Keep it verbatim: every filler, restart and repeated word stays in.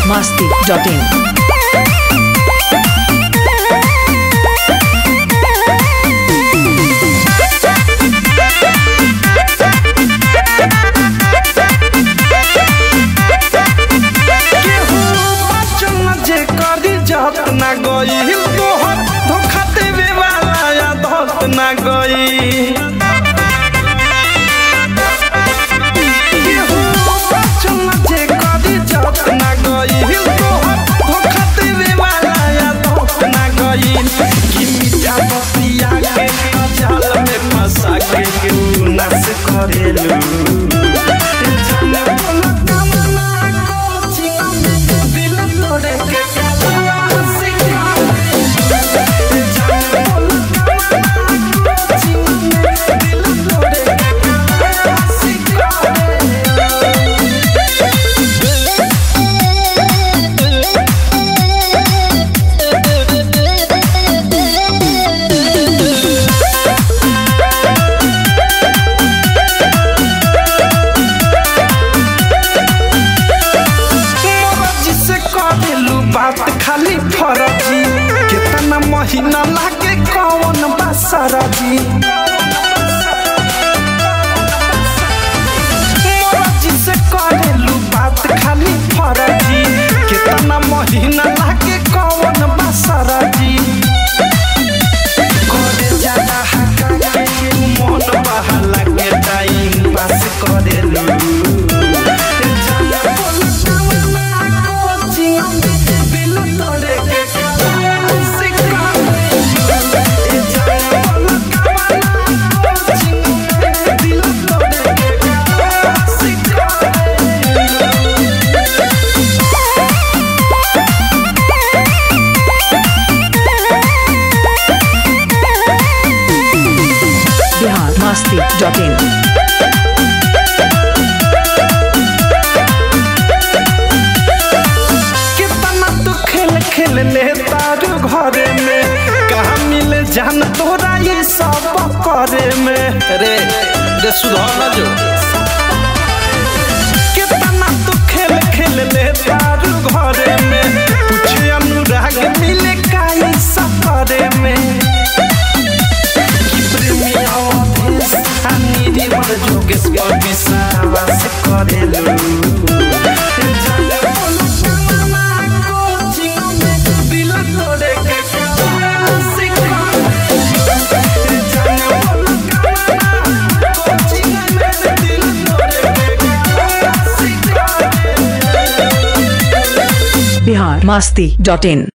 masti dot in. ना गई तोहर धोखा देवे वाला या धोत ना गई जे कदी जत ना गई तोहर धोखा देवे वाला या धोत ना गई कि मीठा बतिया के जाल में फंसा के क्यों नास करेलू दिल तोड़े के बात खाली फरजी कितना महीना लागे कौन बसरा जी मर्जी से करेलू बात खाली फरजी कितना महीना लागे कौन बसरा जी करे ज्यादा हका के मन बहला के टाइम पास करेलू masti dot in. कितना तू खेल खेल ले तारू घरे में कहाँ मिले जान तोरा ये सब करे में रे रे सुधार ना जो कितना तू खेल खेल ले तारू घरे में पूछे अनुराग मिले काई सफरे में जोगेश विश्वास करेलू दिल तोड़े के Bihar masti dot in.